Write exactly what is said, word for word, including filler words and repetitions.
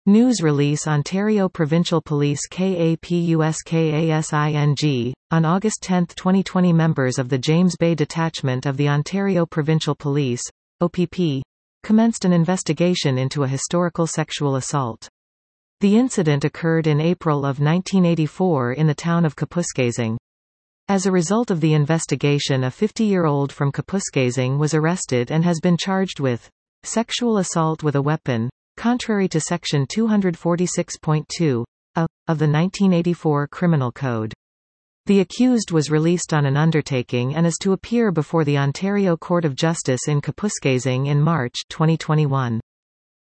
News release Ontario Provincial Police KAPUSKASING. On August tenth twenty twenty, members of the James Bay Detachment of the Ontario Provincial Police, O P P, commenced an investigation into a historical sexual assault. The incident occurred in April of nineteen eighty-four in the town of Kapuskasing. As a result of the investigation, a fifty-year-old from Kapuskasing was arrested and has been charged with sexual assault with a weapon, contrary to Section two forty-six point two A of the nineteen eighty-four Criminal Code. The accused was released on an undertaking and is to appear before the Ontario Court of Justice in Kapuskasing in March twenty twenty-one.